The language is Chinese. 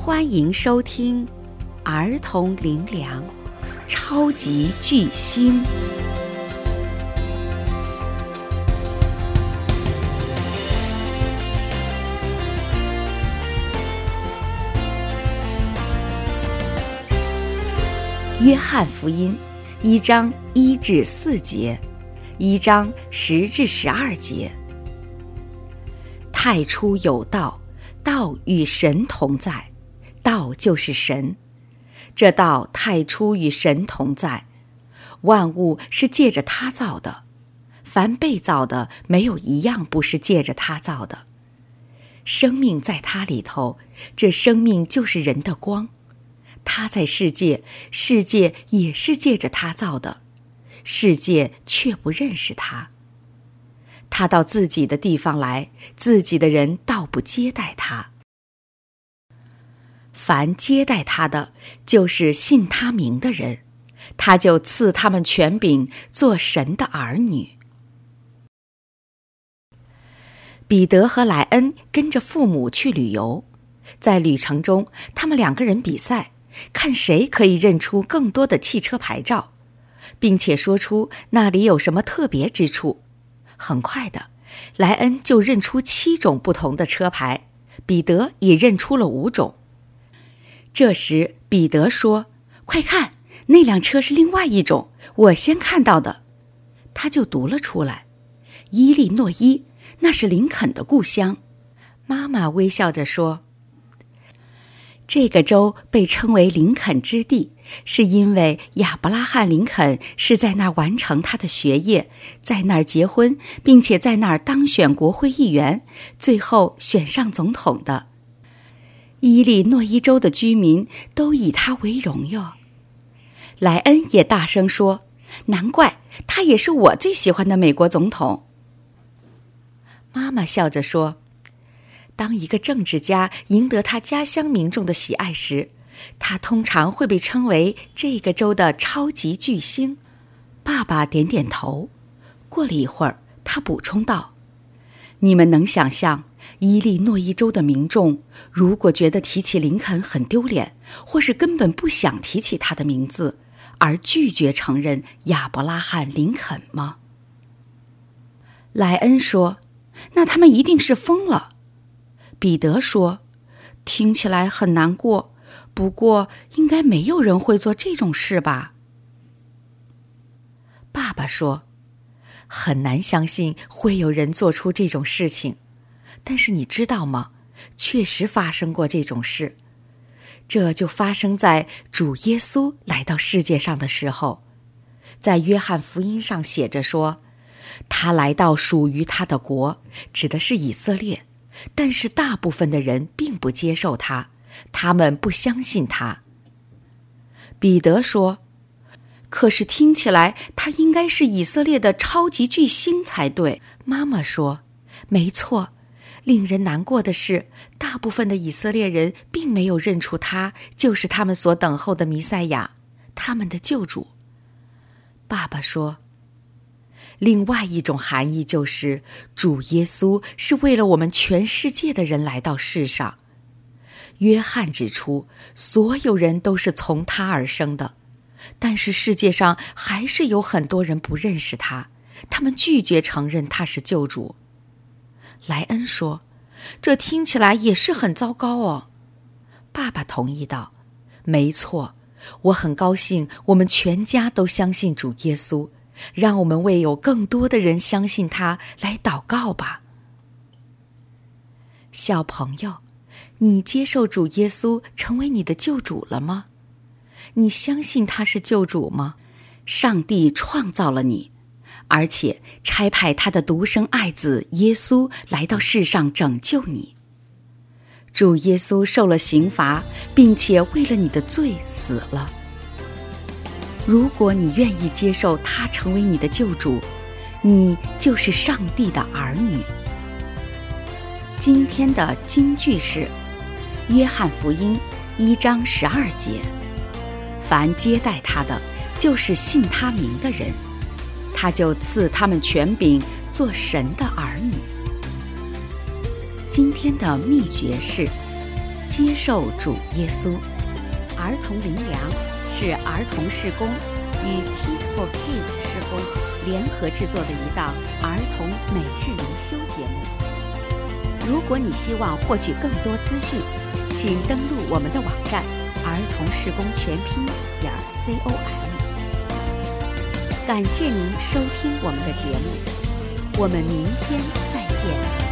欢迎收听儿童灵粮超级巨星。约翰福音1章1至4节，1章10至12节。太初有道，道与神同在，道就是神。这道太初与神同在，万物是借着他造的，凡被造的没有一样不是借着他造的。生命在他里头，这生命就是人的光。他在世界，世界也是借着他造的，世界却不认识他。他到自己的地方来，自己的人倒不接待他。凡接待他的，就是信他名的人，他就赐他们权柄，做神的儿女。彼得和莱恩跟着父母去旅游，在旅程中，他们2个人比赛，看谁可以认出更多的汽车牌照，并且说出那里有什么特别之处。很快的，莱恩就认出7种不同的车牌，彼得也认出了5种。这时彼得说：“快看，那辆车是另外一种，我先看到的。”他就读了出来，伊利诺伊，那是林肯的故乡。妈妈微笑着说：“这个州被称为林肯之地，是因为亚伯拉罕·林肯是在那儿完成他的学业，在那儿结婚，并且在那儿当选国会议员，最后选上总统的。伊利诺伊州的居民都以他为荣哟。”莱恩也大声说：“难怪，他也是我最喜欢的美国总统。”妈妈笑着说：“当一个政治家赢得他家乡民众的喜爱时，他通常会被称为这个州的超级巨星。”爸爸点点头。过了一会儿，他补充道：“你们能想象伊利诺伊州的民众如果觉得提起林肯很丢脸，或是根本不想提起他的名字，而拒绝承认亚伯拉罕·林肯吗？”莱恩说：“那他们一定是疯了。”彼得说：“听起来很难过，不过应该没有人会做这种事吧？”爸爸说：“很难相信会有人做出这种事情，但是你知道吗？确实发生过这种事。这就发生在主耶稣来到世界上的时候。在约翰福音上写着说，他来到属于他的国，指的是以色列，但是大部分的人并不接受他，他们不相信他。”彼得说：“可是听起来他应该是以色列的超级巨星才对。”妈妈说：“没错，令人难过的是，大部分的以色列人并没有认出他就是他们所等候的弥赛亚，他们的救主。”爸爸说：“另外一种含义就是，主耶稣是为了我们全世界的人来到世上。约翰指出，所有人都是从他而生的，但是世界上还是有很多人不认识他，他们拒绝承认他是救主。”莱恩说：“这听起来也是很糟糕哦。”爸爸同意道：“没错，我很高兴我们全家都相信主耶稣，让我们为有更多的人相信他来祷告吧。”小朋友，你接受主耶稣成为你的救主了吗？你相信他是救主吗？上帝创造了你，而且差派他的独生爱子耶稣来到世上拯救你。主耶稣受了刑罚，并且为了你的罪死了。如果你愿意接受他成为你的救主，你就是上帝的儿女。今天的金句是约翰福音1章12节：“凡接待他的，就是信他名的人，他就赐他们权柄，做神的儿女。”今天的秘诀是： 接受主耶稣。儿童灵粮是儿童事工与 Kids for Kids 事工联合制作的一档儿童每日灵修节目。如果你希望获取更多资讯，请登录我们的网站儿童事工全拼.com。感谢您收听我们的节目，我们明天再见。